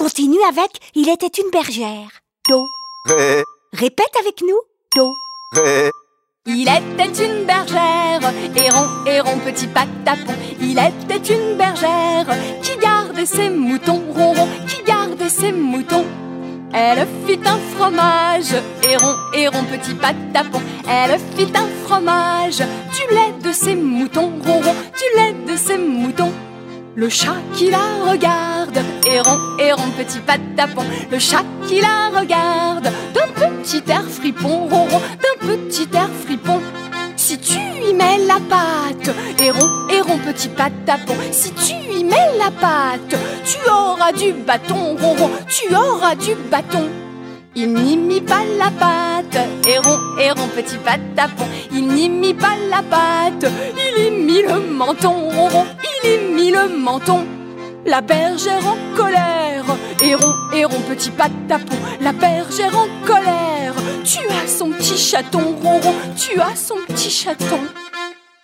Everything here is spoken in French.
continue avec « Il était une bergère ». Do. Ré. Répète avec nous. Do. Ré. Il était une bergère, héron, petit patapon. Il était une bergère qui gardait ses moutons, ronron, qui gardait ses moutons. Elle fit un fromage, héron, petit patapon. Elle fit un fromage, du lait de ses moutons, ronron, du lait de ses moutons. Le chat qui la regarde, héron, petit patapon. Le chat qui la regarde, d'un petit air fripon, ronron, d'un petit air fripon. Si tu y mets la pâte, héron, petit patapon. Si tu y mets la pâte, tu auras du bâton, ronron, tu auras du bâton. Il n'y mit pas la pâte, héron, petit patapon. Il n'y mit pas la pâte, il y mit le menton, ronron, il y mit le menton. La bergère en colère, héron, petit patapon. La bergère en colère, tu as son petit chaton, ronron, tu as son petit chaton.